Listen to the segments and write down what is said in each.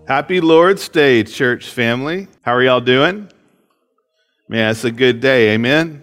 Happy Lord's Day, church family. How are y'all doing? Man, it's a good day. Amen?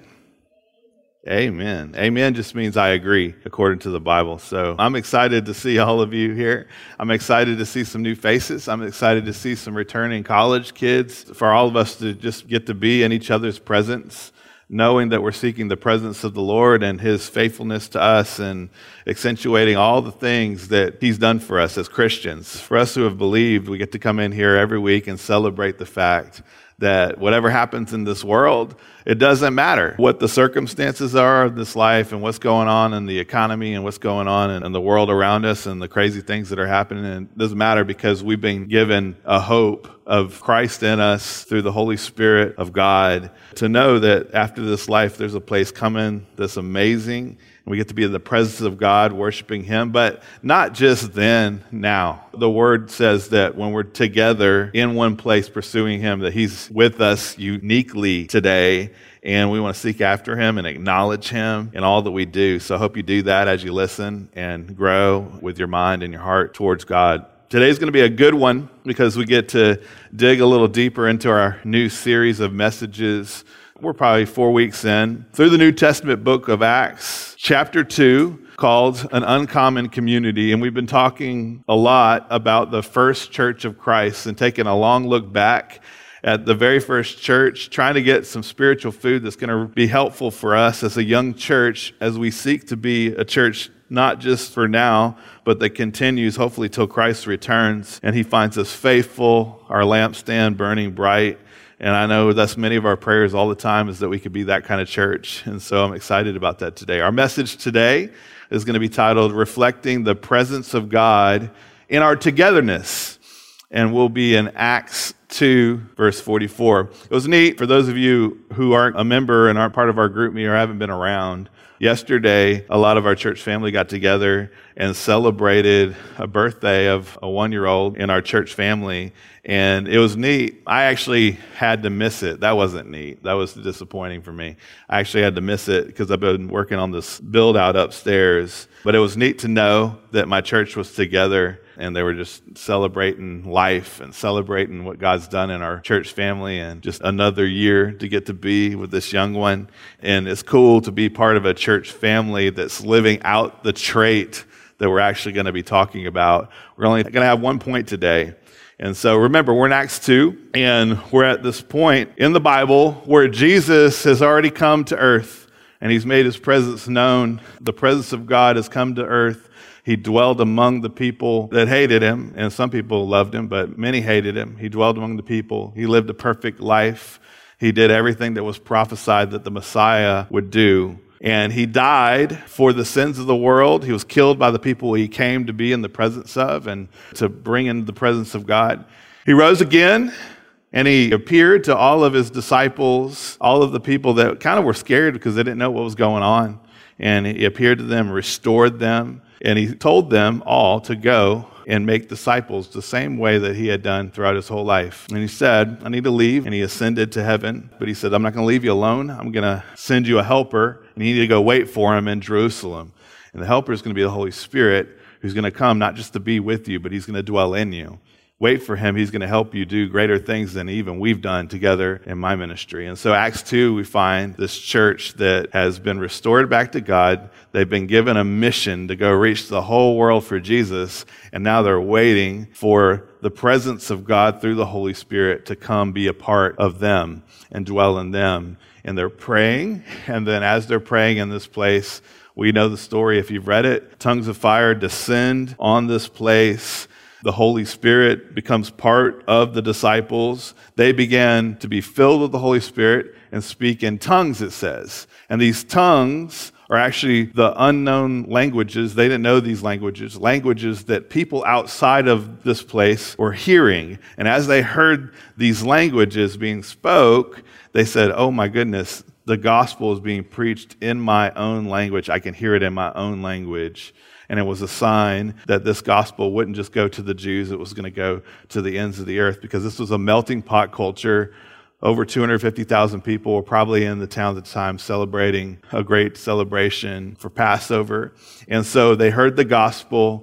Amen. Amen just means I agree, according to the Bible. So I'm excited to see all of you here. I'm excited to see some new faces. I'm excited to see some returning college kids, for all of us to just get to be in each other's presence, knowing that we're seeking the presence of the Lord and His faithfulness to us and accentuating all the things that He's done for us as Christians. For us who have believed, we get to come in here every week and celebrate the fact that whatever happens in this world, it doesn't matter what the circumstances are of this life and what's going on in the economy and what's going on in the world around us and the crazy things that are happening. And it doesn't matter because we've been given a hope of Christ in us through the Holy Spirit of God to know that after this life, there's a place coming that's amazing. And we get to be in the presence of God, worshiping Him, but not just then, now. The Word says that when we're together in one place pursuing Him, that He's with us uniquely today, and we want to seek after Him and acknowledge Him in all that we do. So I hope you do that as you listen and grow with your mind and your heart towards God. Today's going to be a good one because we get to dig a little deeper into our new series of messages. We're probably 4 weeks in through the New Testament book of Acts, chapter 2, called An Uncommon Community. And we've been talking a lot about the first church of Christ and taking a long look back at the very first church, trying to get some spiritual food that's going to be helpful for us as a young church as we seek to be a church not just for now, but that continues hopefully till Christ returns and He finds us faithful, our lampstand burning bright. And I know that's many of our prayers all the time, is that we could be that kind of church. And so I'm excited about that today. Our message today is going to be titled, Reflecting the Presence of God in Our Togetherness. And we'll be in Acts 2, verse 44. It was neat for those of you who aren't a member and aren't part of our group me or haven't been around. Yesterday, a lot of our church family got together and celebrated a birthday of a 1-year-old in our church family, and it was neat. I actually had to miss it. That wasn't neat. That was disappointing for me. I actually had to miss it because I've been working on this build-out upstairs, but it was neat to know that my church was together and they were just celebrating life and celebrating what God's done in our church family and just another year to get to be with this young one. And it's cool to be part of a church family that's living out the trait that we're actually going to be talking about. We're only going to have 1 point today. And so remember, we're in Acts 2, and we're at this point in the Bible where Jesus has already come to earth and He's made His presence known. The presence of God has come to earth. He dwelled among the people that hated Him, and some people loved Him, but many hated Him. He dwelled among the people. He lived a perfect life. He did everything that was prophesied that the Messiah would do. And He died for the sins of the world. He was killed by the people He came to be in the presence of and to bring into the presence of God. He rose again, and He appeared to all of His disciples, all of the people that kind of were scared because they didn't know what was going on. And He appeared to them, restored them. And He told them all to go and make disciples the same way that He had done throughout His whole life. And He said, I need to leave. And He ascended to heaven. But He said, I'm not going to leave you alone. I'm going to send you a helper. And you need to go wait for Him in Jerusalem. And the helper is going to be the Holy Spirit, who's going to come not just to be with you, but He's going to dwell in you. Wait for Him. He's going to help you do greater things than even we've done together in my ministry. And so Acts 2, we find this church that has been restored back to God. They've been given a mission to go reach the whole world for Jesus. And now they're waiting for the presence of God through the Holy Spirit to come be a part of them and dwell in them. And they're praying. And then as they're praying in this place, we know the story if you've read it. Tongues of fire descend on this place. The Holy Spirit becomes part of the disciples. They began to be filled with the Holy Spirit and speak in tongues, it says. And these tongues are actually the unknown languages. They didn't know these languages that people outside of this place were hearing. And as they heard these languages being spoke, they said, oh my goodness, the gospel is being preached in my own language. I can hear it in my own language. And it was a sign that this gospel wouldn't just go to the Jews, it was going to go to the ends of the earth, because this was a melting pot culture. Over 250,000 people were probably in the town at the time celebrating a great celebration for Passover. And so they heard the gospel,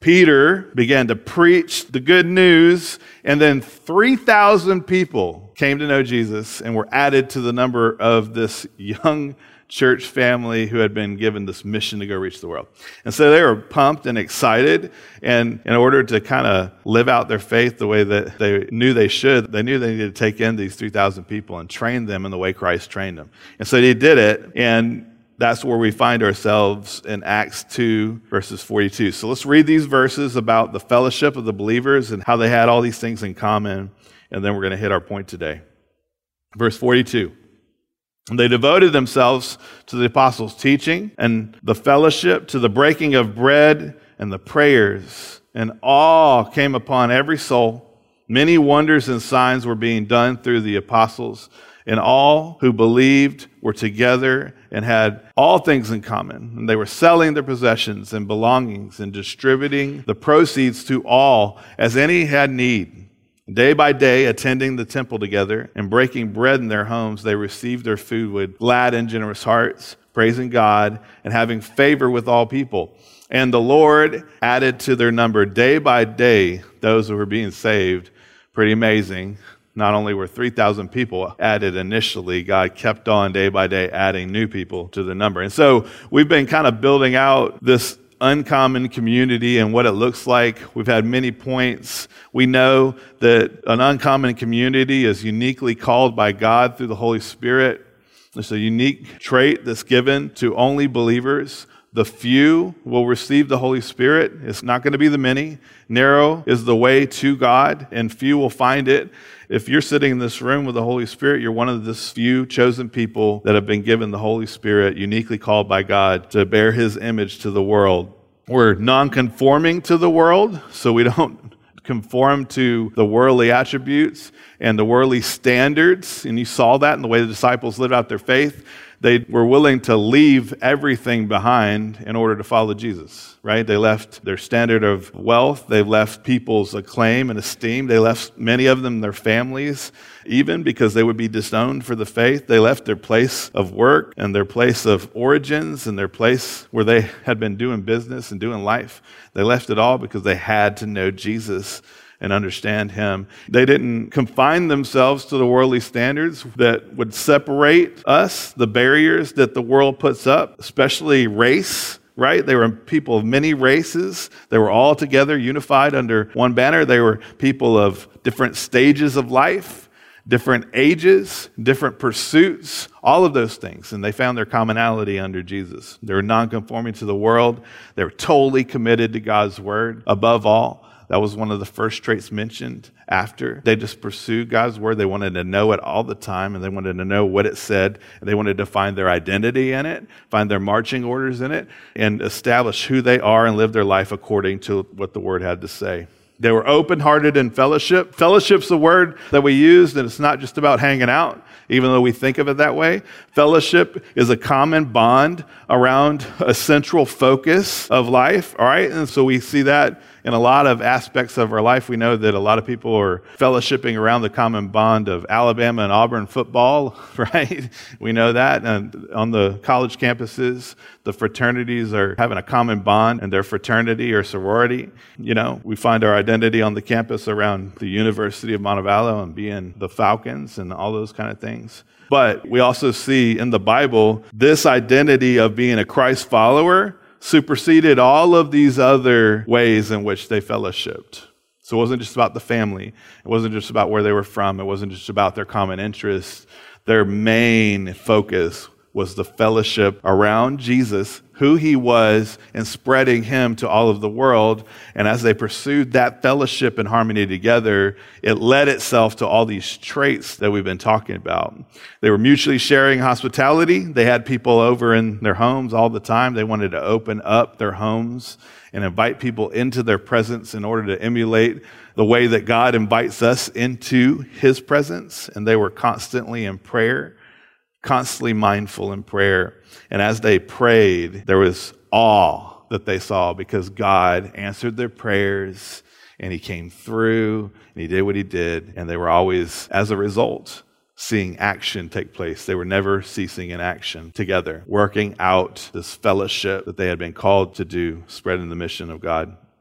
Peter began to preach the good news, and then 3,000 people came to know Jesus and were added to the number of this young church family who had been given this mission to go reach the world. And so they were pumped and excited, and in order to kind of live out their faith the way that they knew they should, they knew they needed to take in these 3,000 people and train them in the way Christ trained them. And so they did it, and that's where we find ourselves in Acts 2, verses 42. So let's read these verses about the fellowship of the believers and how they had all these things in common, and then we're going to hit our point today. Verse 42. They devoted themselves to the apostles' teaching and the fellowship, to the breaking of bread and the prayers, and awe came upon every soul. Many wonders and signs were being done through the apostles, and all who believed were together and had all things in common. And they were selling their possessions and belongings and distributing the proceeds to all as any had need. Day by day, attending the temple together and breaking bread in their homes, they received their food with glad and generous hearts, praising God and having favor with all people. And the Lord added to their number day by day those who were being saved. Pretty amazing. Not only were 3,000 people added initially, God kept on day by day adding new people to the number. And so we've been kind of building out this uncommon community and what it looks like. We've had many points. We know that an uncommon community is uniquely called by God through the Holy Spirit. It's a unique trait that's given to only believers. The few will receive the Holy Spirit. It's not going to be the many. Narrow is the way to God, and few will find it. If you're sitting in this room with the Holy Spirit, you're one of this few chosen people that have been given the Holy Spirit, uniquely called by God to bear His image to the world. We're non-conforming to the world, so we don't conform to the worldly attributes and the worldly standards. And you saw that in the way the disciples lived out their faith. They were willing to leave everything behind in order to follow Jesus, right? They left their standard of wealth. They left people's acclaim and esteem. They left, many of them, their families, even because they would be disowned for the faith. They left their place of work and their place of origins and their place where they had been doing business and doing life. They left it all because they had to know Jesus and understand Him. They didn't confine themselves to the worldly standards that would separate us, the barriers that the world puts up, especially race, right? They were people of many races. They were all together, unified under one banner. They were people of different stages of life, different ages, different pursuits, all of those things. And they found their commonality under Jesus. They were non-conforming to the world. They were totally committed to God's word above all. That was one of the first traits mentioned after. They just pursued God's word. They wanted to know it all the time, and they wanted to know what it said, and they wanted to find their identity in it, find their marching orders in it, and establish who they are and live their life according to what the word had to say. They were open-hearted in fellowship. Fellowship's the word that we used, and it's not just about hanging out, even though we think of it that way. Fellowship is a common bond around a central focus of life, all right? And so we see that in a lot of aspects of our life. We know that a lot of people are fellowshipping around the common bond of Alabama and Auburn football, right? We know that. And on the college campuses, the fraternities are having a common bond in their fraternity or sorority. You know, we find our identity on the campus around the University of Montevallo and being the Falcons and all those kind of things. But we also see in the Bible this identity of being a Christ follower superseded all of these other ways in which they fellowshipped. So it wasn't just about the family. It wasn't just about where they were from. It wasn't just about their common interests. Their main focus was the fellowship around Jesus, who He was, and spreading Him to all of the world. And as they pursued that fellowship and harmony together, it led itself to all these traits that we've been talking about. They were mutually sharing hospitality. They had people over in their homes all the time. They wanted to open up their homes and invite people into their presence in order to emulate the way that God invites us into His presence. And they were constantly in prayer, constantly mindful in prayer. And as they prayed, there was awe that they saw because God answered their prayers and He came through and He did what He did. And they were always, as a result, seeing action take place. They were never ceasing in action together, working out this fellowship that they had been called to do, spreading the mission of God.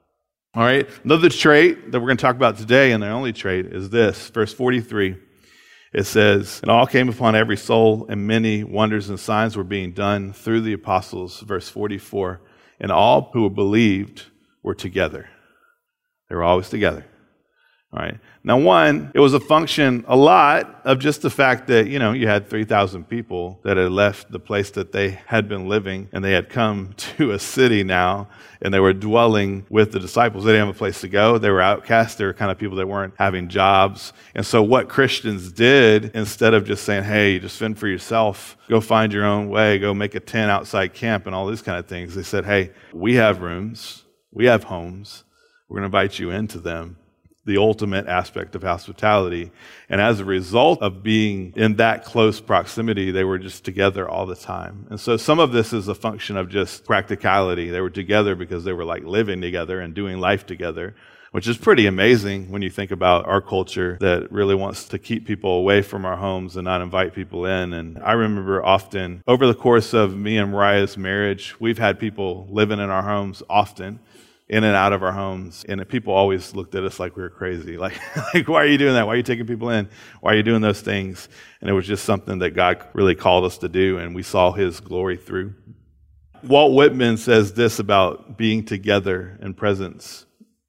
All right, another trait that we're going to talk about today, and the only trait, is this. Verse 43, it says, "And all came upon every soul, and many wonders and signs were being done through the apostles." Verse 44, "And all who believed were together." They were always together. All right. Now, one, it was a function a lot of just the fact that, you had 3,000 people that had left the place that they had been living, and they had come to a city now, and they were dwelling with the disciples. They didn't have a place to go. They were outcasts. They were kind of people that weren't having jobs. And so what Christians did, instead of just saying, hey, just fend for yourself, go find your own way, go make a tent outside camp and all these kind of things, they said, hey, we have rooms, we have homes, we're going to invite you into them. The ultimate aspect of hospitality. And as a result of being in that close proximity, they were just together all the time. And so some of this is a function of just practicality. They were together because they were like living together and doing life together, which is pretty amazing when you think about our culture that really wants to keep people away from our homes and not invite people in. And I remember often, over the course of me and Mariah's marriage, we've had people living in our homes often, in and out of our homes, and people always looked at us like we were crazy. Like, why are you doing that? Why are you taking people in? Why are you doing those things? And it was just something that God really called us to do, and we saw His glory through. Walt Whitman says this about being together in presence.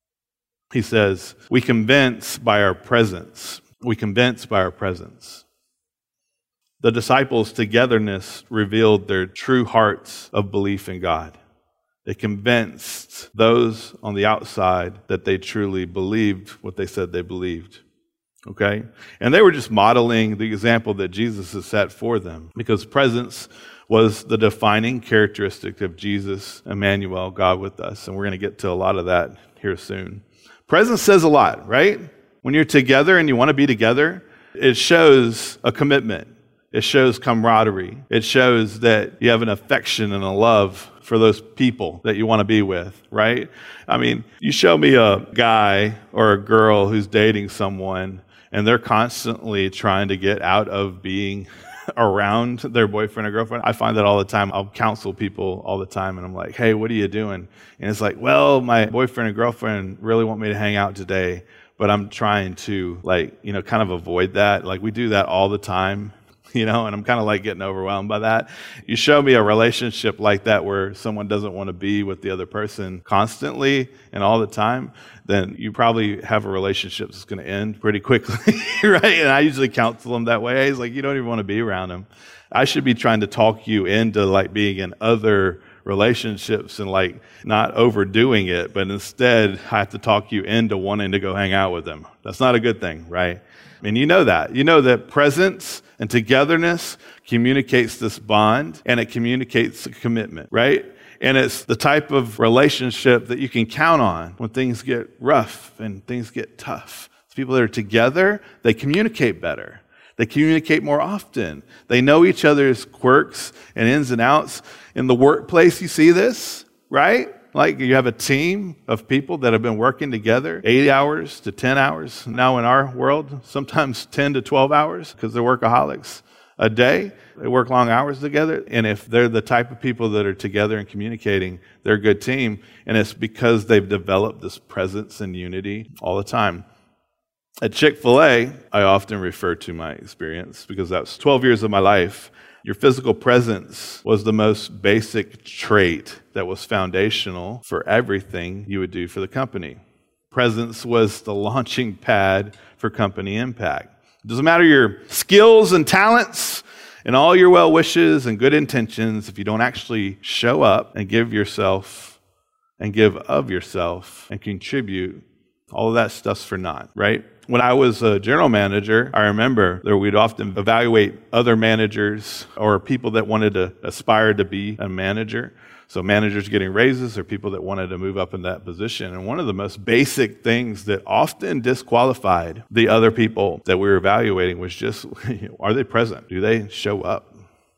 He says, "We convince by our presence. We convince by our presence." The disciples' togetherness revealed their true hearts of belief in God. It convinced those on the outside that they truly believed what they said they believed. Okay? And they were just modeling the example that Jesus has set for them, because presence was the defining characteristic of Jesus, Emmanuel, God with us. And we're going to get to a lot of that here soon. Presence says a lot, right? When you're together and you want to be together, it shows a commitment. It shows camaraderie. It shows that you have an affection and a love for those people that you want to be with, right? I mean, you show me a guy or a girl who's dating someone and they're constantly trying to get out of being around their boyfriend or girlfriend. I find that all the time. I'll counsel people all the time and I'm like, hey, what are you doing? And it's like, well, my boyfriend and girlfriend really want me to hang out today, but I'm trying to kind of avoid that. Like we do that all the time. And I'm kind of like getting overwhelmed by that. You show me a relationship like that where someone doesn't want to be with the other person constantly and all the time, then you probably have a relationship that's going to end pretty quickly, right? And I usually counsel them that way. It's like, you don't even want to be around them. I should be trying to talk you into like being in other relationships and like not overdoing it, but instead I have to talk you into wanting to go hang out with them. That's not a good thing, right? And you know that presence and togetherness communicates this bond, and it communicates a commitment, right? And it's the type of relationship that you can count on when things get rough and things get tough. People that are together, they communicate better. They communicate more often. They know each other's quirks and ins and outs. In the workplace, you see this, right? Like you have a team of people that have been working together 8 hours to 10 hours. Now in our world, sometimes 10 to 12 hours because they're workaholics a day. They work long hours together. And if they're the type of people that are together and communicating, they're a good team. And it's because they've developed this presence and unity all the time. At Chick-fil-A, I often refer to my experience because that was 12 years of my life. Your physical presence was the most basic trait that was foundational for everything you would do for the company. Presence was the launching pad for company impact. It doesn't matter your skills and talents and all your well wishes and good intentions if you don't actually show up and give yourself and give of yourself and contribute. All of that stuff's for naught, right? When I was a general manager, I remember that we'd often evaluate other managers or people that wanted to aspire to be a manager. So managers getting raises or people that wanted to move up in that position. And one of the most basic things that often disqualified the other people that we were evaluating was just, are they present? Do they show up?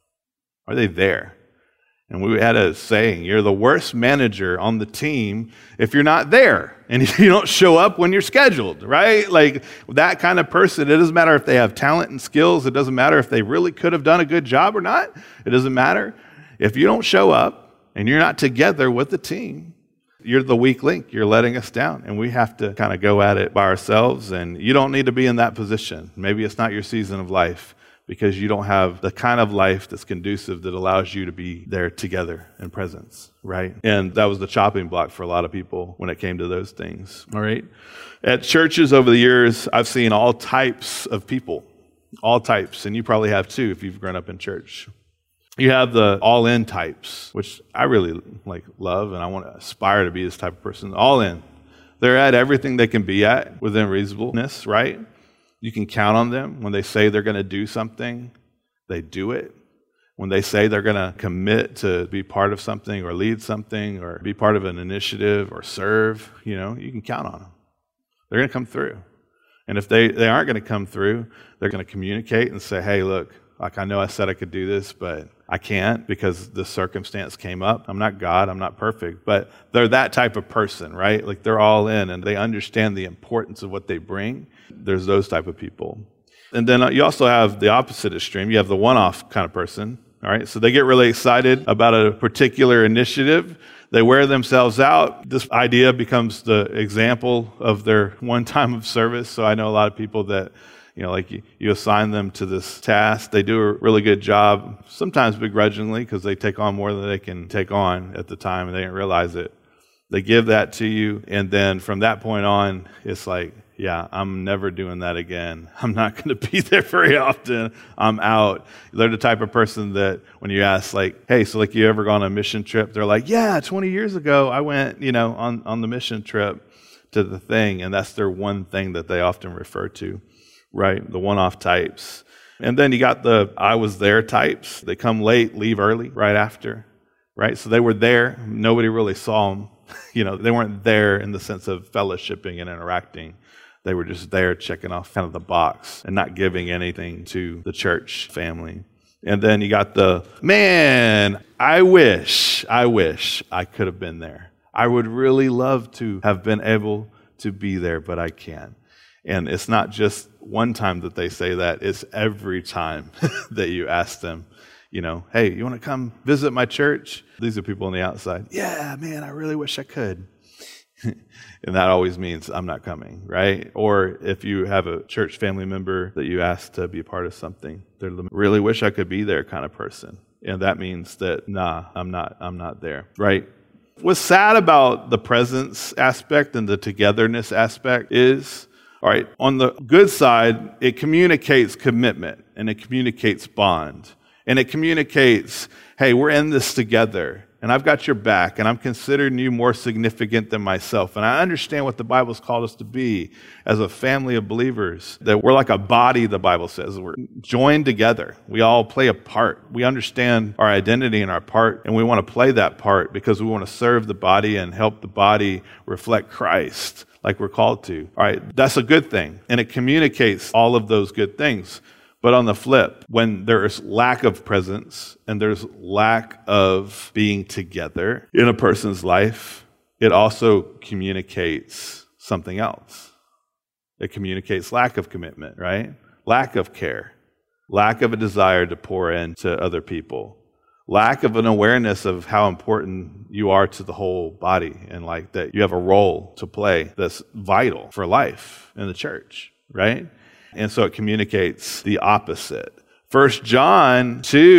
Are they there? And we had a saying, you're the worst manager on the team if you're not there and if you don't show up when you're scheduled, right? Like that kind of person, it doesn't matter if they have talent and skills. It doesn't matter if they really could have done a good job or not. It doesn't matter. If you don't show up and you're not together with the team, you're the weak link. You're letting us down, and we have to kind of go at it by ourselves, and you don't need to be in that position. Maybe it's not your season of life because you don't have the kind of life that's conducive that allows you to be there together in presence, right? And that was the chopping block for a lot of people when it came to those things, all right? At churches over the years, I've seen all types of people, all types, and you probably have too if you've grown up in church. You have the all-in types, which I really love, and I want to aspire to be this type of person. All in. They're at everything they can be at within reasonableness, right? You can count on them. When they say they're going to do something, they do it. When they say they're going to commit to be part of something or lead something or be part of an initiative or serve, you can count on them. They're going to come through. And if they aren't going to come through, they're going to communicate and say, hey, look, I know I said I could do this, but I can't because this circumstance came up. I'm not God. I'm not perfect. But they're that type of person, right? They're all in and they understand the importance of what they bring. There's those type of people. And then you also have the opposite extreme. You have the one-off kind of person, all right? So they get really excited about a particular initiative. They wear themselves out. This idea becomes the example of their one time of service. So I know a lot of people that you assign them to this task. They do a really good job, sometimes begrudgingly, because they take on more than they can take on at the time, and they didn't realize it. They give that to you, and then from that point on, it's like, yeah, I'm never doing that again. I'm not going to be there very often. I'm out. They're the type of person that when you ask, hey, so you ever gone on a mission trip? They're like, yeah, 20 years ago, I went, on the mission trip to the thing, and that's their one thing that they often refer to. Right, the one-off types. And then you got the I was there types. They come late, leave early, right after, right? So they were there. Nobody really saw them. They weren't there in the sense of fellowshipping and interacting. They were just there checking off kind of the box and not giving anything to the church family. And then you got the, man, I wish I could have been there. I would really love to have been able to be there, but I can't. And it's not just one time that they say that, it's every time that you ask them, hey, you want to come visit my church? These are people on the outside. Yeah, man, I really wish I could. And that always means I'm not coming, right? Or if you have a church family member that you ask to be a part of something, they're the really wish I could be there kind of person. And that means that, nah, I'm not there, right? What's sad about the presence aspect and the togetherness aspect is, all right, on the good side, it communicates commitment and it communicates bond. And it communicates, hey, we're in this together and I've got your back and I'm considering you more significant than myself. And I understand what the Bible's called us to be as a family of believers, that we're like a body, the Bible says. We're joined together. We all play a part. We understand our identity and our part, and we want to play that part because we want to serve the body and help the body reflect Christ like we're called to. All right, that's a good thing. And it communicates all of those good things. But on the flip, when there's lack of presence and there's lack of being together in a person's life, it also communicates something else. It communicates lack of commitment, right? Lack of care, lack of a desire to pour into other people, lack of an awareness of how important you are to the whole body and that you have a role to play that's vital for life in the church, right? And so it communicates the opposite. 1 John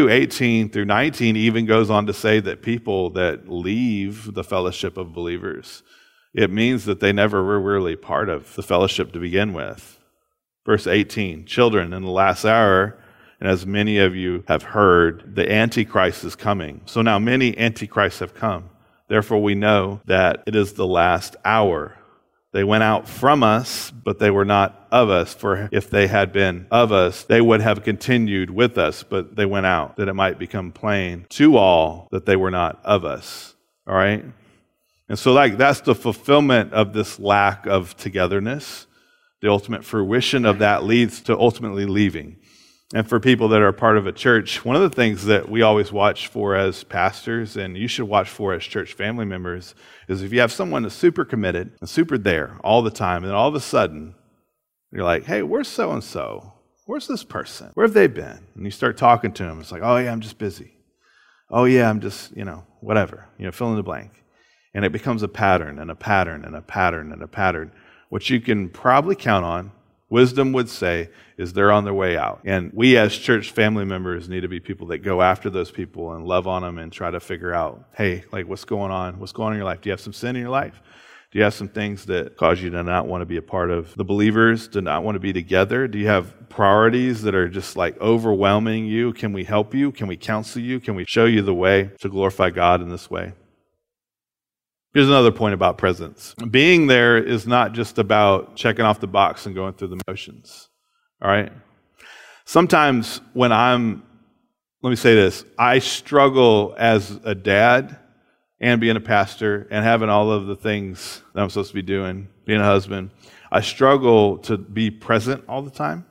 2:18-19 even goes on to say that people that leave the fellowship of believers, it means that they never were really part of the fellowship to begin with. Verse 18, children, in the last hour, and as many of you have heard, the Antichrist is coming. So now many Antichrists have come. Therefore we know that it is the last hour. They went out from us, but they were not of us. For if they had been of us, they would have continued with us, but they went out, that it might become plain to all that they were not of us. All right? And so that's the fulfillment of this lack of togetherness. The ultimate fruition of that leads to ultimately leaving. And for people that are part of a church, one of the things that we always watch for as pastors, and you should watch for as church family members, is if you have someone that's super committed and super there all the time, and then all of a sudden, you're like, hey, where's so-and-so? Where's this person? Where have they been? And you start talking to them. It's like, oh, yeah, I'm just busy. Oh, yeah, I'm just, whatever, fill in the blank. And it becomes a pattern and a pattern and a pattern and a pattern, which you can probably count on. Wisdom would say is they're on their way out. And we as church family members need to be people that go after those people and love on them and try to figure out, hey, like what's going on? What's going on in your life? Do you have some sin in your life? Do you have some things that cause you to not want to be a part of the believers, to not want to be together? Do you have priorities that are just like overwhelming you? Can we help you? Can we counsel you? Can we show you the way to glorify God in this way? Here's another point about presence. Being there is not just about checking off the box and going through the motions, all right? Sometimes when let me say this, I struggle as a dad and being a pastor and having all of the things that I'm supposed to be doing, being a husband. I struggle to be present all the time.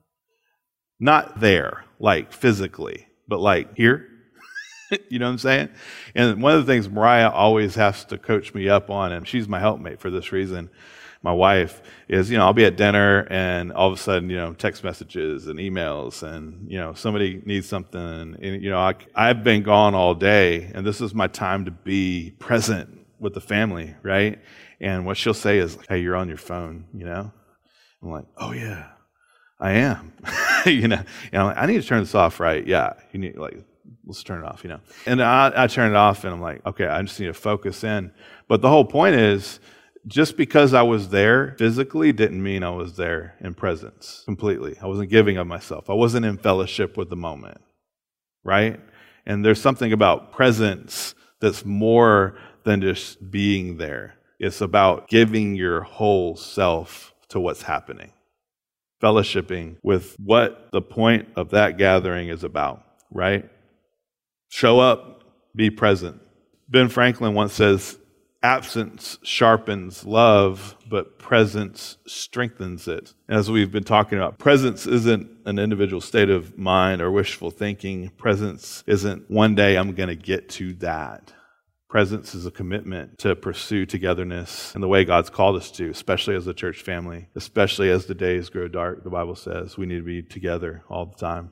Not there, like physically, but like here. You know what I'm saying? And one of the things Mariah always has to coach me up on, and she's my helpmate for this reason, my wife, is, I'll be at dinner and all of a sudden, text messages and emails and, somebody needs something. And, I've been gone all day and this is my time to be present with the family, right? And what she'll say is, hey, you're on your phone, I'm like, oh yeah, I am, And I'm like, I need to turn this off, right? Yeah, you need let's turn it off, And I turn it off and I'm like, okay, I just need to focus in. But the whole point is, just because I was there physically didn't mean I was there in presence completely. I wasn't giving of myself. I wasn't in fellowship with the moment, right? And there's something about presence that's more than just being there. It's about giving your whole self to what's happening, fellowshipping with what the point of that gathering is about, right? Show up, be present. Ben Franklin once says, absence sharpens love, but presence strengthens it. As we've been talking about, presence isn't an individual state of mind or wishful thinking. Presence isn't one day I'm going to get to that. Presence is a commitment to pursue togetherness in the way God's called us to, especially as a church family, especially as the days grow dark. The Bible says we need to be together all the time.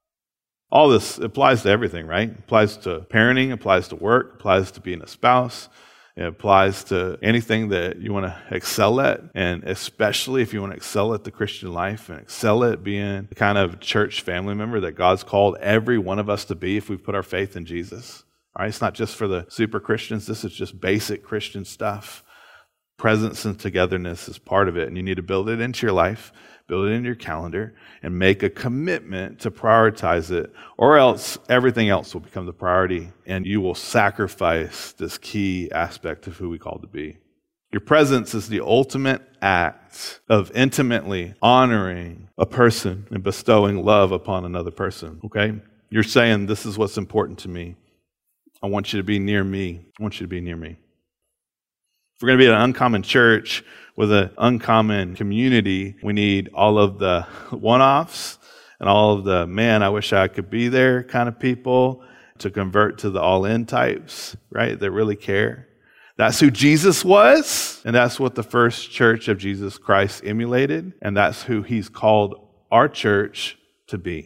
All this applies to everything, right? It applies to parenting, applies to work, applies to being a spouse. It applies to anything that you want to excel at, and especially if you want to excel at the Christian life and excel at being the kind of church family member that God's called every one of us to be if we've put our faith in Jesus. All right, it's not just for the super Christians. This is just basic Christian stuff. Presence and togetherness is part of it, and you need to build it into your life, build it into your calendar, and make a commitment to prioritize it, or else everything else will become the priority, and you will sacrifice this key aspect of who we call to be. Your presence is the ultimate act of intimately honoring a person and bestowing love upon another person, okay? You're saying, this is what's important to me. I want you to be near me. I want you to be near me. If we're going to be an uncommon church with an uncommon community, we need all of the one-offs and all of the, man, I wish I could be there kind of people to convert to the all-in types, right, that really care. That's who Jesus was, and that's what the first church of Jesus Christ emulated, and that's who he's called our church to be.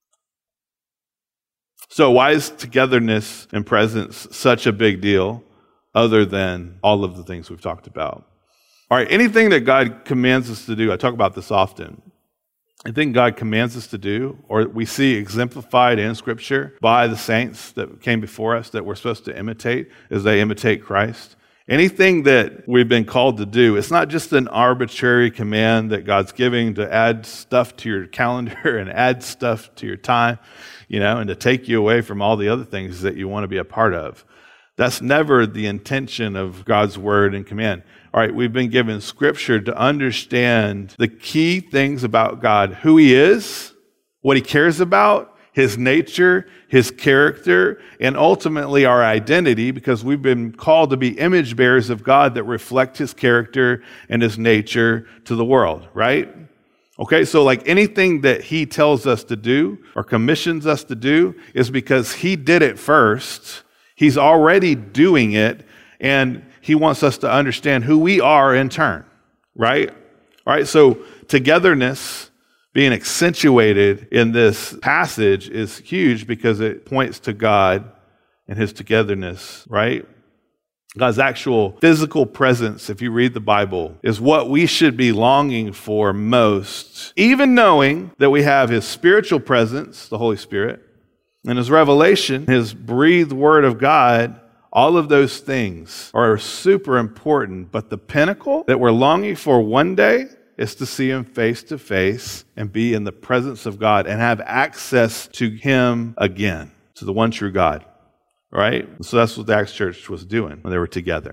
So why is togetherness and presence such a big deal other than all of the things we've talked about? All right, anything that God commands us to do, I talk about this often. Anything God commands us to do, or we see exemplified in Scripture by the saints that came before us that we're supposed to imitate as they imitate Christ. Anything that we've been called to do, it's not just an arbitrary command that God's giving to add stuff to your calendar and add stuff to your time, and to take you away from all the other things that you want to be a part of. That's never the intention of God's word and command. All right, we've been given Scripture to understand the key things about God, who he is, what he cares about, his nature, his character, and ultimately our identity, because we've been called to be image bearers of God that reflect his character and his nature to the world, right? Okay, so like anything that he tells us to do or commissions us to do is because he did it first. He's already doing it, and he wants us to understand who we are in turn, right? All right, so togetherness being accentuated in this passage is huge because it points to God and his togetherness, right? God's actual physical presence, if you read the Bible, is what we should be longing for most, even knowing that we have his spiritual presence, the Holy Spirit, and his revelation, his breathed word of God. All of those things are super important, but the pinnacle that we're longing for one day is to see him face to face and be in the presence of God and have access to him again, to the one true God, right? So that's what the Acts church was doing when they were together.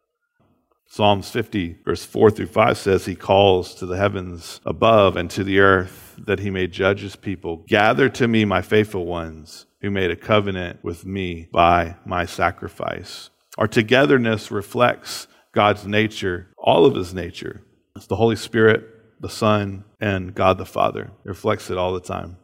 Psalms 50, verse 4 through 5 says, he calls to the heavens above and to the earth that he may judge his people. Gather to me my faithful ones who made a covenant with me by my sacrifice. Our togetherness reflects God's nature, all of his nature. It's the Holy Spirit, the Son, and God the Father. It reflects it all the time.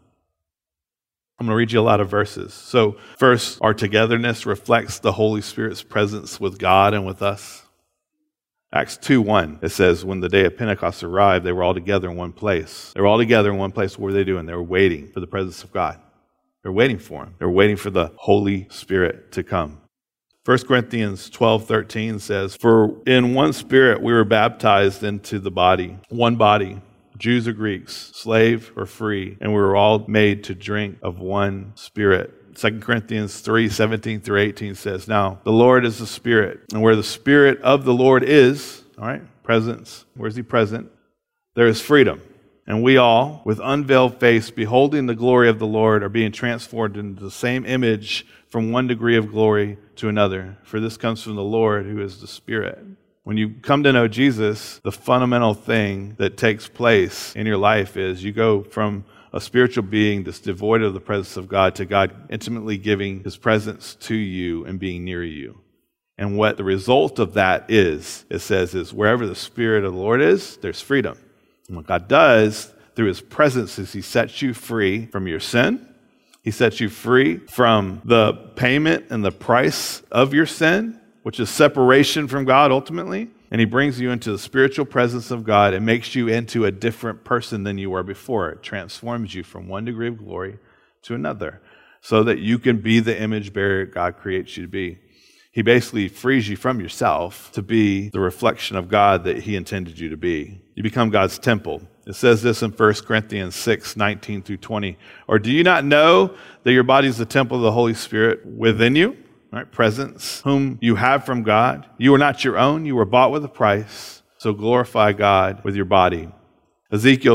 I'm going to read you a lot of verses. So first, our togetherness reflects the Holy Spirit's presence with God and with us. Acts 2:1, it says, when the day of Pentecost arrived, they were all together in one place. They were all together in one place. What were they doing? They were waiting for the presence of God. They were waiting for him. They were waiting for the Holy Spirit to come. 1 Corinthians 12:13 says, for in one Spirit we were baptized into the body, one body, Jews or Greeks, slave or free, and we were all made to drink of one Spirit. 2 Corinthians 3:17 through 18 says, now the Lord is the Spirit, and where the Spirit of the Lord is, all right, presence, where's he present? There is freedom. And we all, with unveiled face, beholding the glory of the Lord, are being transformed into the same image from one degree of glory to another. For this comes from the Lord, who is the Spirit. When you come to know Jesus, the fundamental thing that takes place in your life is you go from a spiritual being that's devoid of the presence of God to God intimately giving his presence to you and being near you. And what the result of that is, it says, is wherever the Spirit of the Lord is, there's freedom. And what God does through his presence is he sets you free from your sin. He sets you free from the payment and the price of your sin, which is separation from God ultimately. And he brings you into the spiritual presence of God and makes you into a different person than you were before. It transforms you from one degree of glory to another so that you can be the image bearer God creates you to be. He basically frees you from yourself to be the reflection of God that he intended you to be. You become God's temple. It says this in 1 Corinthians 6:19 through 20. Or do you not know that your body is the temple of the Holy Spirit within you? Right, presence, whom you have from God. You are not your own. You were bought with a price. So glorify God with your body. Ezekiel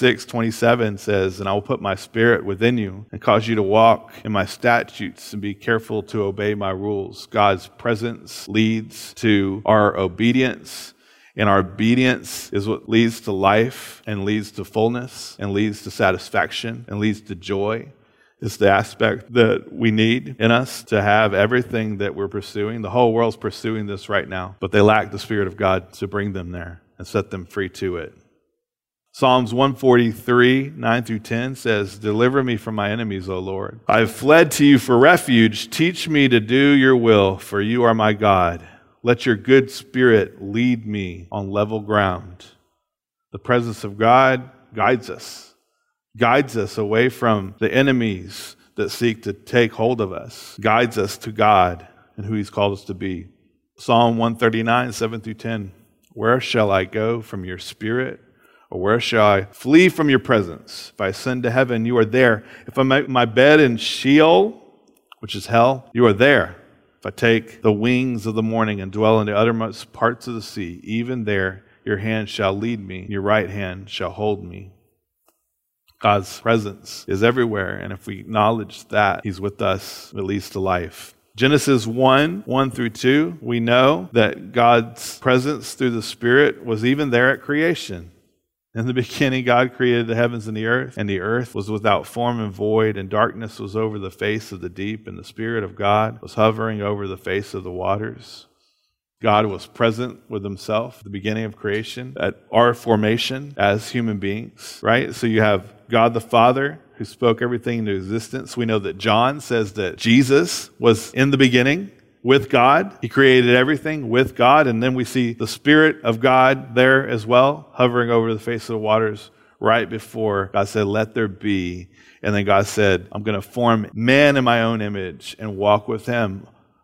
36:27 says, and I will put my spirit within you and cause you to walk in my statutes and be careful to obey my rules. God's presence leads to our obedience, and our obedience is what leads to life and leads to fullness and leads to satisfaction and leads to joy. It's the aspect that we need in us to have everything that we're pursuing. The whole world's pursuing this right now, but they lack the Spirit of God to bring them there and set them free to it. Psalms 143:9 through 10 says, deliver me from my enemies, O Lord. I have fled to you for refuge. Teach me to do your will, for you are my God. Let your good Spirit lead me on level ground. The presence of God guides us away from the enemies that seek to take hold of us, guides us to God and who he's called us to be. Psalm 139:7 through 10, where shall I go from your Spirit? Or where shall I flee from your presence? If I ascend to heaven, you are there. If I make my bed in Sheol, which is hell, you are there. If I take the wings of the morning and dwell in the uttermost parts of the sea, even there your hand shall lead me, your right hand shall hold me. God's presence is everywhere, and if we acknowledge that he's with us, it leads to life. Genesis 1:1 through 2, we know that God's presence through the Spirit was even there at creation. In the beginning, God created the heavens and the earth was without form and void, and darkness was over the face of the deep, and the Spirit of God was hovering over the face of the waters. God was present with himself at the beginning of creation, at our formation as human beings, right? So you have God the Father who spoke everything into existence. We know that John says that Jesus was in the beginning with God. He created everything with God. And then we see the Spirit of God there as well, hovering over the face of the waters right before God said, let there be. And then God said, I'm going to form man in my own image and walk with him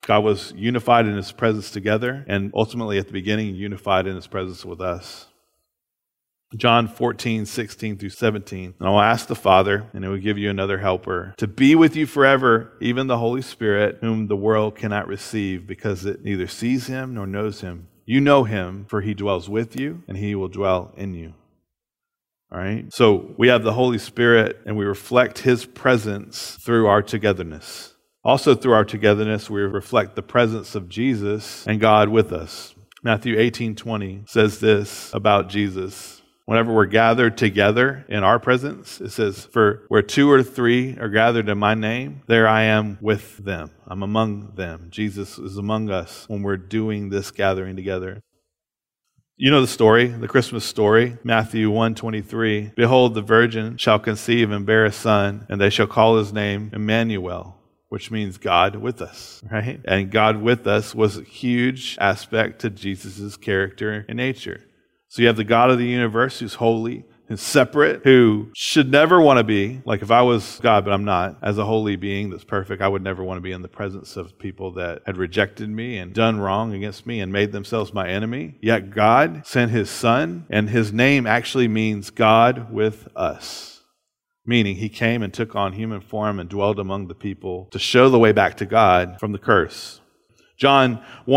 God was unified in his presence together, and ultimately at the beginning, unified in his presence with us. John 14:16-17. And I'll ask the Father, and he will give you another helper to be with you forever, even the Holy Spirit, whom the world cannot receive, because it neither sees him nor knows him. You know him, for he dwells with you, and he will dwell in you. All right? So we have the Holy Spirit, and we reflect his presence through our togetherness. Also through our togetherness, we reflect the presence of Jesus and God with us. Matthew 18:20 says this about Jesus. Whenever we're gathered together in our presence, it says, for where 2 or 3 are gathered in my name, there I am with them. I'm among them. Jesus is among us when we're doing this gathering together. You know the story, the Christmas story, Matthew 1:23. Behold, the virgin shall conceive and bear a son, and they shall call his name Emmanuel, which means God with us, right? And God with us was a huge aspect to Jesus' character and nature. So you have the God of the universe who's holy, who's separate, who should never want to be, like if I was God, but I'm not, as a holy being that's perfect, I would never want to be in the presence of people that had rejected me and done wrong against me and made themselves my enemy. Yet God sent his son, and his name actually means God with us. Meaning he came and took on human form and dwelled among the people to show the way back to God from the curse. John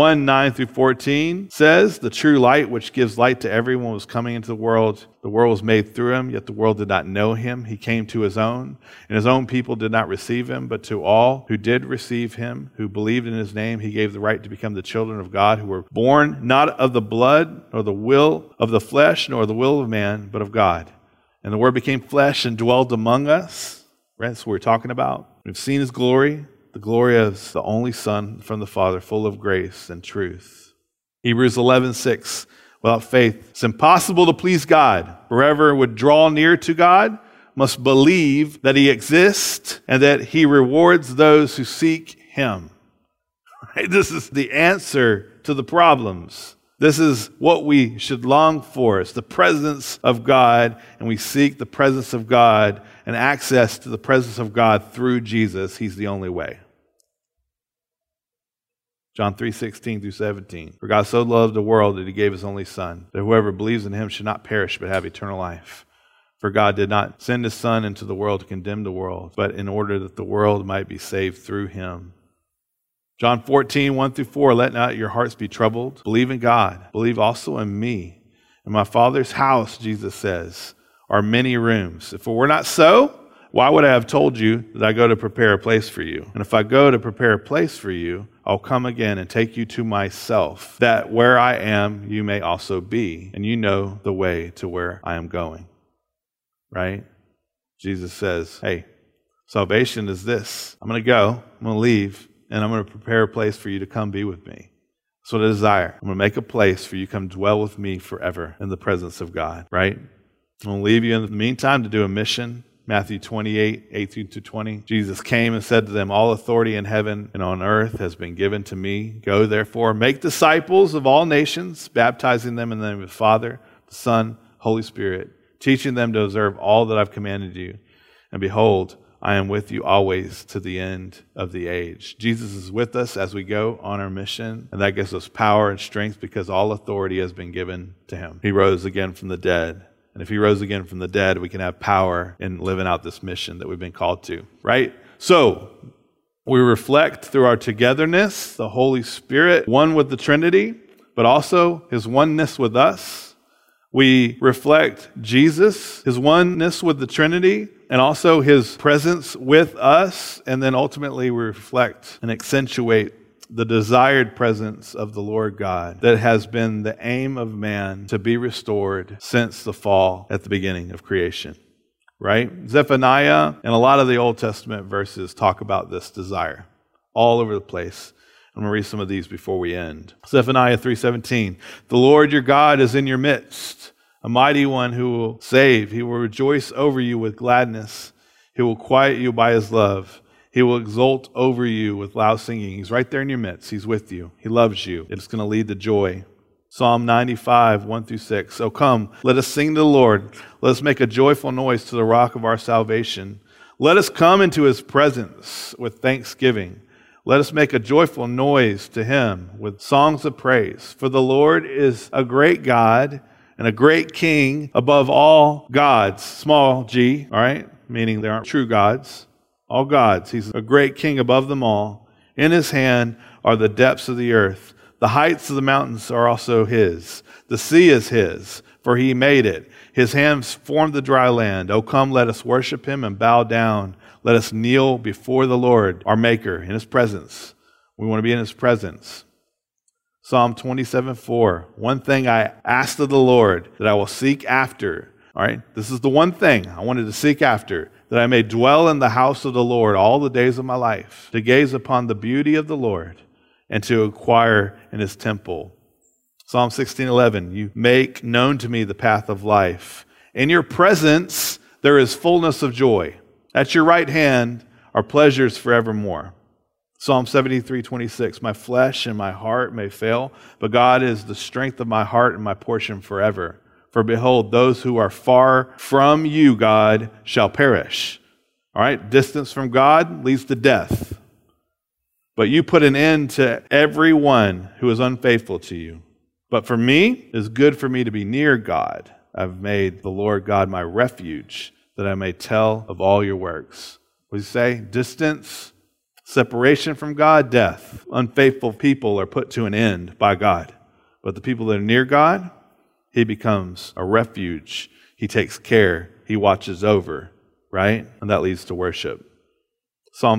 1:9-14 says, the true light which gives light to everyone was coming into the world. The world was made through him, yet the world did not know him. He came to his own, and his own people did not receive him. But to all who did receive him, who believed in his name, he gave the right to become the children of God, who were born not of the blood, nor the will of the flesh, nor the will of man, but of God. And the Word became flesh and dwelled among us. Right? That's what we're talking about. We've seen his glory, the glory of the only Son from the Father, full of grace and truth. Hebrews 11:6. Without faith, it's impossible to please God. Whoever would draw near to God must believe that he exists and that he rewards those who seek him. Right? This is the answer to the problems. This is what we should long for. It's the presence of God, and we seek the presence of God and access to the presence of God through Jesus. He's the only way. John 3:16-17. For God so loved the world that he gave his only Son, that whoever believes in him should not perish but have eternal life. For God did not send his Son into the world to condemn the world, but in order that the world might be saved through him. John 14:1-4, let not your hearts be troubled. Believe in God. Believe also in me. In my Father's house, Jesus says, are many rooms. If it were not so, why would I have told you that I go to prepare a place for you? And if I go to prepare a place for you, I'll come again and take you to myself, that where I am, you may also be. And you know the way to where I am going. Right? Jesus says, hey, salvation is this. I'm going to go. I'm going to leave. And I'm going to prepare a place for you to come be with me. That's what I desire. I'm going to make a place for you to come dwell with me forever in the presence of God, right? I'm going to leave you in the meantime to do a mission. Matthew 28:18-20. Jesus came and said to them, all authority in heaven and on earth has been given to me. Go therefore, make disciples of all nations, baptizing them in the name of the Father, the Son, Holy Spirit, teaching them to observe all that I've commanded you. And behold, I am with you always to the end of the age. Jesus is with us as we go on our mission, and that gives us power and strength because all authority has been given to him. He rose again from the dead. And if he rose again from the dead, we can have power in living out this mission that we've been called to, right? So we reflect through our togetherness, the Holy Spirit, one with the Trinity, but also his oneness with us. We reflect Jesus, his oneness with the Trinity, and also his presence with us. And then ultimately we reflect and accentuate the desired presence of the Lord God that has been the aim of man to be restored since the fall at the beginning of creation. Right? Zephaniah and a lot of the Old Testament verses talk about this desire all over the place. I'm going to read some of these before we end. Zephaniah 3:17. The Lord your God is in your midst, a mighty one who will save. He will rejoice over you with gladness. He will quiet you by his love. He will exult over you with loud singing. He's right there in your midst. He's with you. He loves you. It's going to lead to joy. Psalm 95, 1-6. Oh, come, let us sing to the Lord. Let us make a joyful noise to the rock of our salvation. Let us come into his presence with thanksgiving. Let us make a joyful noise to him with songs of praise. For the Lord is a great God and a great King above all gods, small g, all right? Meaning they aren't true gods, all gods. He's a great King above them all. In his hand are the depths of the earth. The heights of the mountains are also his. The sea is his, for he made it. His hands formed the dry land. Oh, come, let us worship him and bow down. Let us kneel before the Lord, our Maker, in his presence. We want to be in his presence. Psalm 27:4. One thing I asked of the Lord that I will seek after. All right, this is the one thing I wanted to seek after, that I may dwell in the house of the Lord all the days of my life, to gaze upon the beauty of the Lord and to inquire in his temple. Psalm 16:11. You make known to me the path of life. In your presence there is fullness of joy. At your right hand are pleasures forevermore. Psalm 73:26. My flesh and my heart may fail, but God is the strength of my heart and my portion forever. For behold, those who are far from you, God, shall perish. All right, distance from God leads to death. But you put an end to everyone who is unfaithful to you. But for me, it is good for me to be near God. I've made the Lord God my refuge, that I may tell of all your works. What does he say? Distance, separation from God, death. Unfaithful people are put to an end by God. But the people that are near God, he becomes a refuge. He takes care. He watches over, right? And that leads to worship. Psalm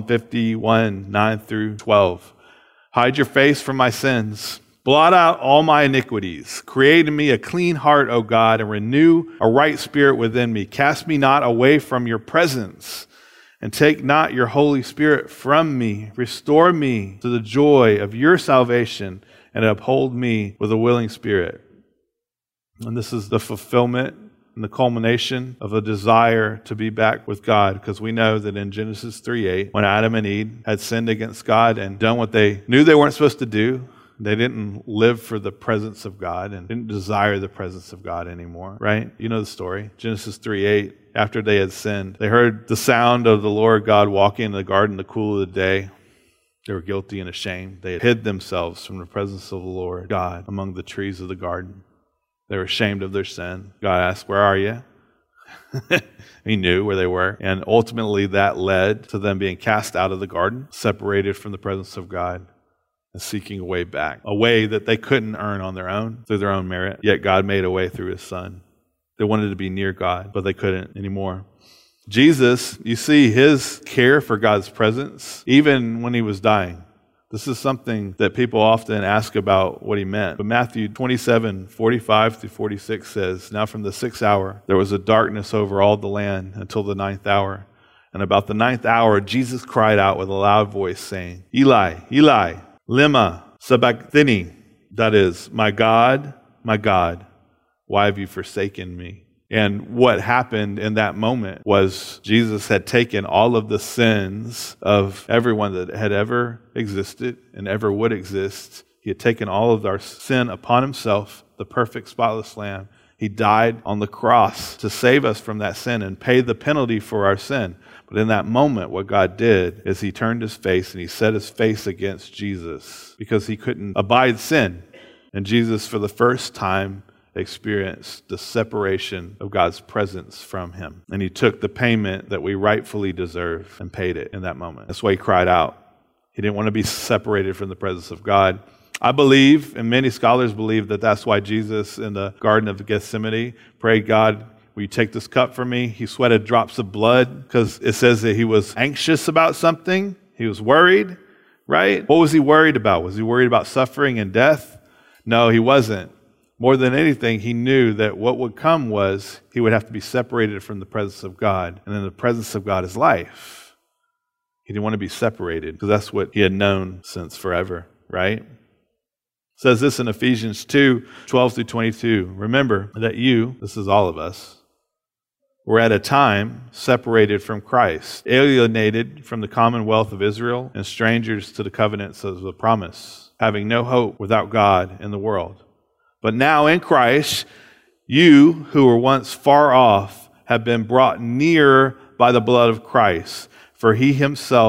51:9-12. Hide your face from my sins. Blot out all my iniquities. Create in me a clean heart, O God, and renew a right spirit within me. Cast me not away from your presence, and take not your Holy Spirit from me. Restore me to the joy of your salvation, and uphold me with a willing spirit. And this is the fulfillment and the culmination of a desire to be back with God, because we know that in Genesis 3:8, when Adam and Eve had sinned against God and done what they knew they weren't supposed to do, they didn't live for the presence of God and didn't desire the presence of God anymore, right? You know the story. Genesis 3:8, after they had sinned, they heard the sound of the Lord God walking in the garden in the cool of the day. They were guilty and ashamed. They had hid themselves from the presence of the Lord God among the trees of the garden. They were ashamed of their sin. God asked, where are you? He knew where they were. And ultimately that led to them being cast out of the garden, separated from the presence of God, and seeking a way back, a way that they couldn't earn on their own, through their own merit. Yet God made a way through his Son. They wanted to be near God, but they couldn't anymore. Jesus, you see his care for God's presence, even when he was dying. This is something that people often ask about what he meant. But Matthew 27:45-46 says, Now from the 6th hour there was a darkness over all the land until the 9th hour. And about the 9th hour Jesus cried out with a loud voice, saying, Eli, Eli, lema sabachthani. That is, my God, why have you forsaken me? And what happened in that moment was Jesus had taken all of the sins of everyone that had ever existed and ever would exist. He had taken all of our sin upon himself, the perfect, spotless Lamb. He died on the cross to save us from that sin and pay the penalty for our sin. But in that moment, what God did is he turned his face and he set his face against Jesus because he couldn't abide sin. And Jesus, for the first time, experienced the separation of God's presence from him. And he took the payment that we rightfully deserve and paid it in that moment. That's why he cried out. He didn't want to be separated from the presence of God. I believe, and many scholars believe, that that's why Jesus in the Garden of Gethsemane prayed, God, will you take this cup from me? He sweated drops of blood because it says that he was anxious about something. He was worried, right? What was he worried about? Was he worried about suffering and death? No, he wasn't. More than anything, he knew that what would come was he would have to be separated from the presence of God. And in the presence of God is life. He didn't want to be separated because that's what he had known since forever, right? It says this in Ephesians 2:12-22. Remember that you, this is all of us, were at a time separated from Christ, alienated from the commonwealth of Israel, and strangers to the covenants of the promise, having no hope without God in the world. But now in Christ, you who were once far off have been brought near by the blood of Christ. For he himself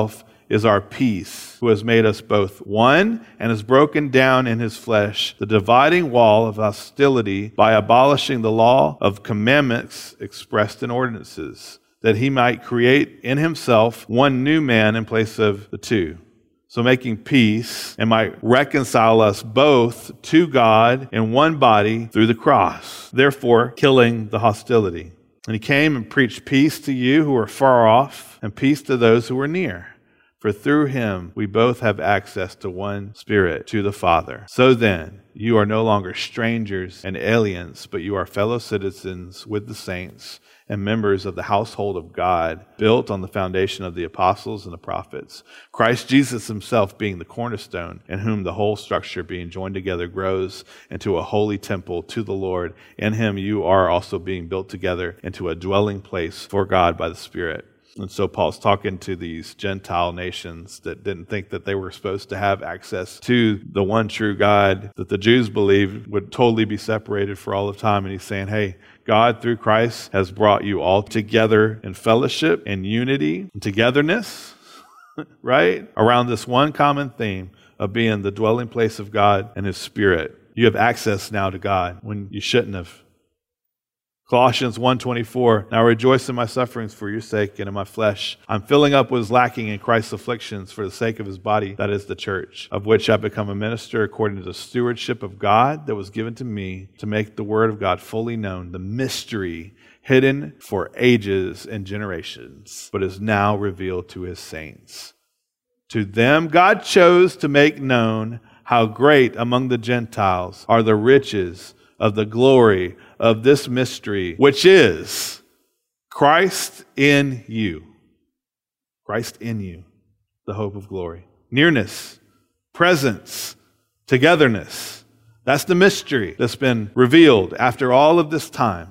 is our peace, who has made us both one and has broken down in his flesh the dividing wall of hostility by abolishing the law of commandments expressed in ordinances, that he might create in himself one new man in place of the two. So making peace, and might reconcile us both to God in one body through the cross, therefore killing the hostility. And he came and preached peace to you who are far off, and peace to those who are near. For through him we both have access to one Spirit, to the Father. So then, you are no longer strangers and aliens, but you are fellow citizens with the saints and members of the household of God, built on the foundation of the apostles and the prophets, Christ Jesus himself being the cornerstone, in whom the whole structure being joined together grows into a holy temple to the Lord. In him you are also being built together into a dwelling place for God by the Spirit. And so Paul's talking to these Gentile nations that didn't think that they were supposed to have access to the one true God that the Jews believed would totally be separated for all of time. And he's saying, hey, God through Christ has brought you all together in fellowship and unity and togetherness, right? Around this one common theme of being the dwelling place of God and his Spirit. You have access now to God when you shouldn't have. Colossians 1:24, now rejoice in my sufferings for your sake and in my flesh. I'm filling up what is lacking in Christ's afflictions for the sake of his body, that is the church, of which I've become a minister according to the stewardship of God that was given to me to make the word of God fully known, the mystery hidden for ages and generations, but is now revealed to his saints. To them God chose to make known how great among the Gentiles are the riches of the glory of this mystery, which is Christ in you. Christ in you, the hope of glory. Nearness, presence, togetherness. That's the mystery that's been revealed after all of this time.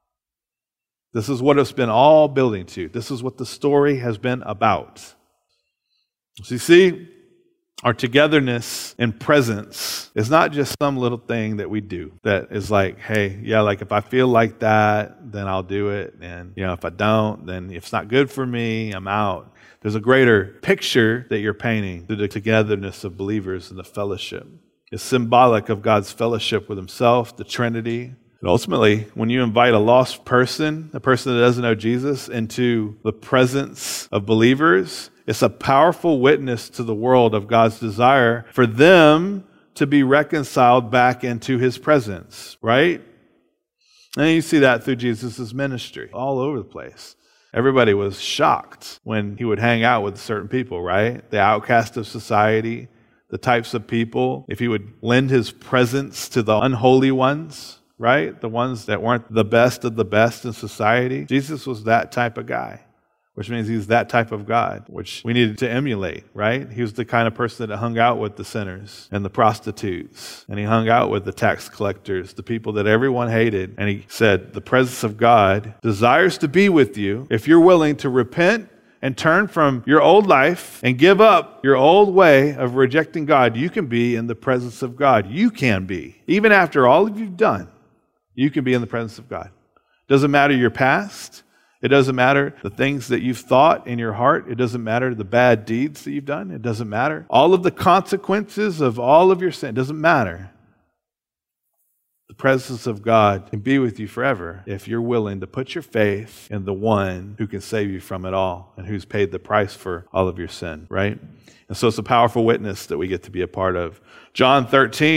This is what it's been all building to. This is what the story has been about. So you see, our togetherness and presence is not just some little thing that we do that is like, hey, yeah, like if I feel like that, then I'll do it. And, if I don't, then if it's not good for me, I'm out. There's a greater picture that you're painting through the togetherness of believers and the fellowship. It's symbolic of God's fellowship with himself, the Trinity. And ultimately, when you invite a lost person, a person that doesn't know Jesus, into the presence of believers, it's a powerful witness to the world of God's desire for them to be reconciled back into his presence, right? And you see that through Jesus' ministry all over the place. Everybody was shocked when he would hang out with certain people, right? The outcast of society, the types of people, if he would lend his presence to the unholy ones, right? The ones that weren't the best of the best in society. Jesus was that type of guy, which means he's that type of God, which we needed to emulate, right? He was the kind of person that hung out with the sinners and the prostitutes, and he hung out with the tax collectors, the people that everyone hated. And he said, the presence of God desires to be with you if you're willing to repent and turn from your old life and give up your old way of rejecting God. You can be in the presence of God. You can be. Even after all of you've done, you can be in the presence of God. Doesn't matter your past. It doesn't matter the things that you've thought in your heart. It doesn't matter the bad deeds that you've done. It doesn't matter all of the consequences of all of your sin. It doesn't matter. The presence of God can be with you forever if you're willing to put your faith in the one who can save you from it all and who's paid the price for all of your sin, right? And so it's a powerful witness that we get to be a part of. John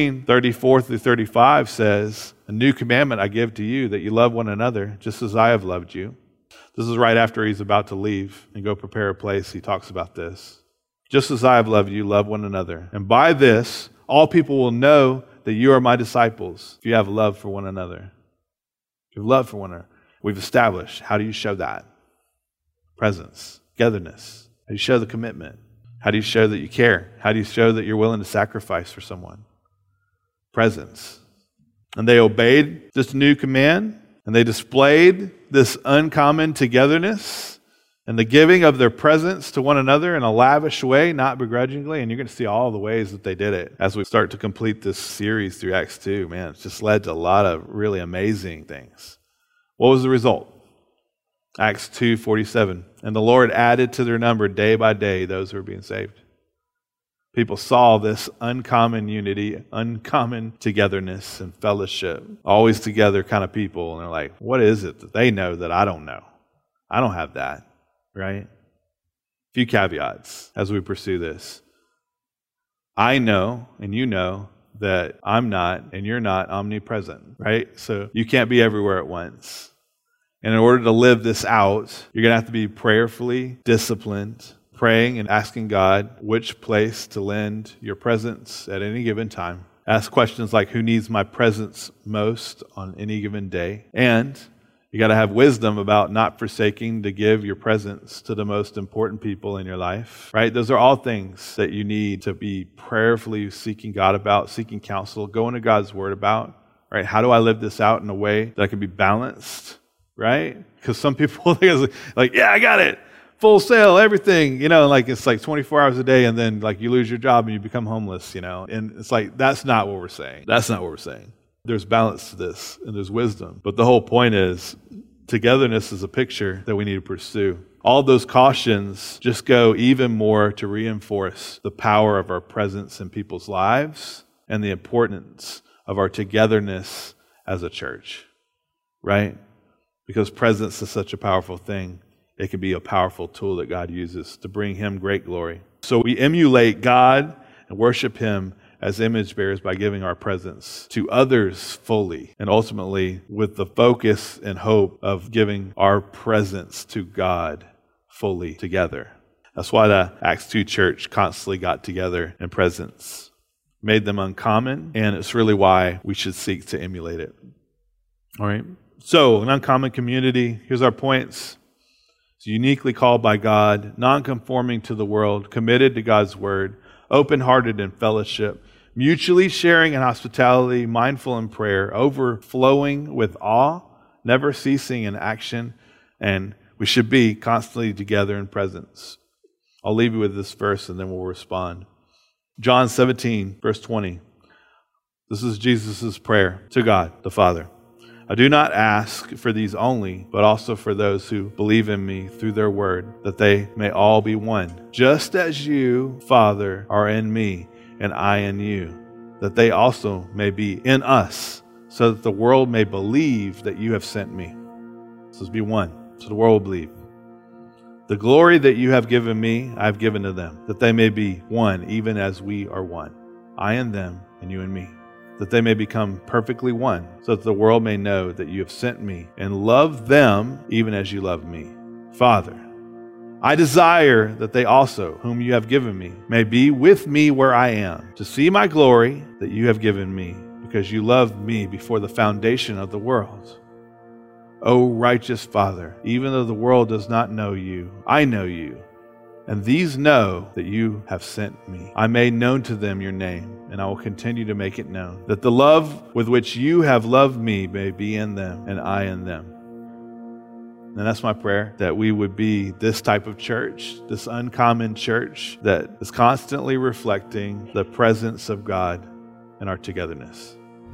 13:34-35 says, a new commandment I give to you, that you love one another just as I have loved you. This is right after he's about to leave and go prepare a place. He talks about this. Just as I have loved you, love one another. And by this, all people will know that you are my disciples if you have love for one another. If you have love for one another. We've established, how do you show that? Presence, togetherness. How do you show the commitment? How do you show that you care? How do you show that you're willing to sacrifice for someone? Presence. And they obeyed this new command, and they displayed this uncommon togetherness and the giving of their presence to one another in a lavish way, not begrudgingly. And you're going to see all the ways that they did it as we start to complete this series through Acts 2. Man, it's just led to a lot of really amazing things. What was the result? Acts 2:47. And the Lord added to their number day by day those who were being saved. People saw this uncommon unity, uncommon togetherness and fellowship, always together kind of people. And they're like, what is it that they know that I don't know? I don't have that, right? A few caveats as we pursue this. I know, and you know, that I'm not, and you're not omnipresent, right? So you can't be everywhere at once. And in order to live this out, you're going to have to be prayerfully disciplined, praying and asking God which place to lend your presence at any given time. Ask questions like, who needs my presence most on any given day? And you got to have wisdom about not forsaking to give your presence to the most important people in your life, right? Those are all things that you need to be prayerfully seeking God about, seeking counsel, going to God's word about, right? How do I live this out in a way that I can be balanced, right? Because some people think it's like, yeah, I got it. Full sail, everything, like it's like 24 hours a day, and then like you lose your job and you become homeless, and it's like, that's not what we're saying. That's not what we're saying. There's balance to this, and there's wisdom. But the whole point is, togetherness is a picture that we need to pursue. All those cautions just go even more to reinforce the power of our presence in people's lives and the importance of our togetherness as a church, right? Because presence is such a powerful thing. It can be a powerful tool that God uses to bring Him great glory. So we emulate God and worship Him as image bearers by giving our presence to others fully, and ultimately with the focus and hope of giving our presence to God fully together. That's why the Acts 2 church constantly got together in presence, made them uncommon, and it's really why we should seek to emulate it. All right. So, an uncommon community, here's our points. It's uniquely called by God, non-conforming to the world, committed to God's word, open-hearted in fellowship, mutually sharing in hospitality, mindful in prayer, overflowing with awe, never ceasing in action, and we should be constantly together in presence. I'll leave you with this verse and then we'll respond. John 17, verse 20. This is Jesus' prayer to God, the Father. I do not ask for these only, but also for those who believe in me through their word, that they may all be one. Just as you, Father, are in me, and I in you, that they also may be in us, so that the world may believe that you have sent me. So be one, so the world will believe. The glory that you have given me, I have given to them, that they may be one, even as we are one. I and them, and you and me. That they may become perfectly one, so that the world may know that you have sent me and love them even as you love me. Father, I desire that they also, whom you have given me, may be with me where I am, to see my glory that you have given me, because you loved me before the foundation of the world. O righteous Father, even though the world does not know you, I know you, and these know that you have sent me. I made known to them your name, and I will continue to make it known, that the love with which you have loved me may be in them, and I in them. And that's my prayer, that we would be this type of church, this uncommon church that is constantly reflecting the presence of God in our togetherness.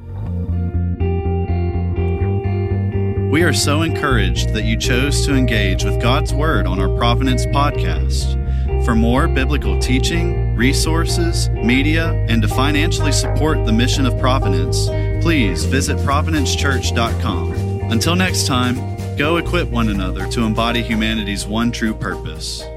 We are so encouraged that you chose to engage with God's Word on our Providence podcast. For more biblical teaching, resources, media, and to financially support the mission of Providence, please visit providencechurch.com. Until next time, go equip one another to embody humanity's one true purpose.